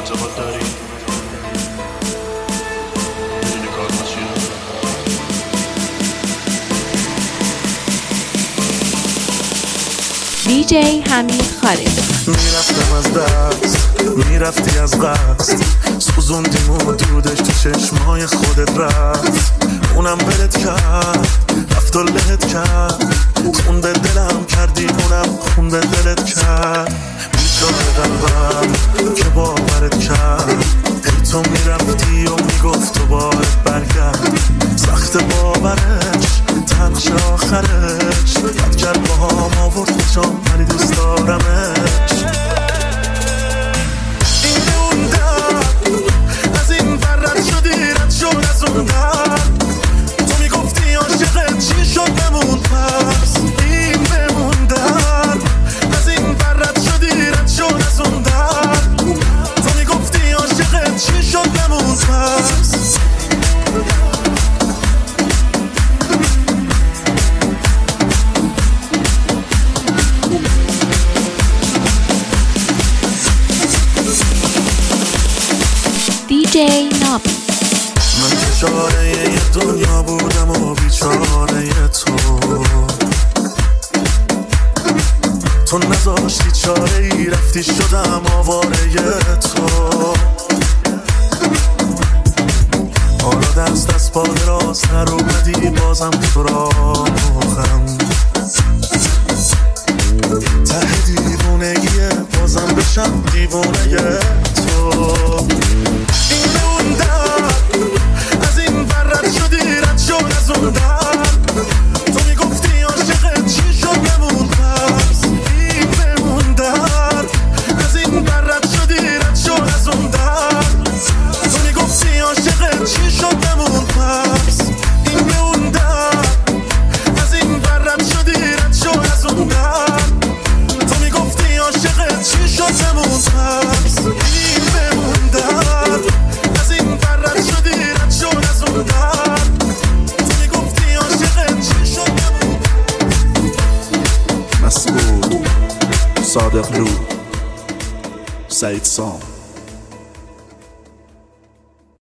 اعتقاد داری؟ میدونی کار ما چیه؟ دیجی حمید خالد. میرفتم از دست، میرفتی از قصد، سوزوندیم و دودش تو چشمای خودت رفت. اونم بلت کرد، رفت و لهت کرد، خون به دلم کردی، اونم خون به دلت کرد. بیچاره قلبم که باورت کرد، ای تو میرفتی و میگفت دوباره برگرد. سخت باورش، تنش آخرش، بد کرد با هم آورد خوشم ولی دوست دارمش. این اون در از این بر رد شدی، رد شد از اون در. تو میگفتی عاشقت چی شد بمون پس. این بمون در از این بر رد شدی، رد شد از اون در. تو میگفتی عاشقت چی شد بمون پس. دیجی نابی. من بیچاره یه دنیا بودم و بیچاره تو نذاشتی چاره ای، رفتی شدم آواره تو. حالا دست پا دراز نر اومدی بازم تو راهم. ته دیوونگیه بازم بشم دیوونه تو. این اون در از این بر رد شدی، رد شد از اون در. تو میگفتی عاشقت چی شد بمون پس. این بمون در از این بر رد شدی، رد شد از اون در. تو میگفتی عاشقت چی شد بمون پس. این بمون در از این بر رد شدی، رد شد از اون در. تو میگفتی عاشقت چی شد بمون پس. این بمون در از این بر رد شدی، رد شد از اون در. تو میگفتی عاشقت چی شد بمون. مسعود، صادق لو، سعید سام.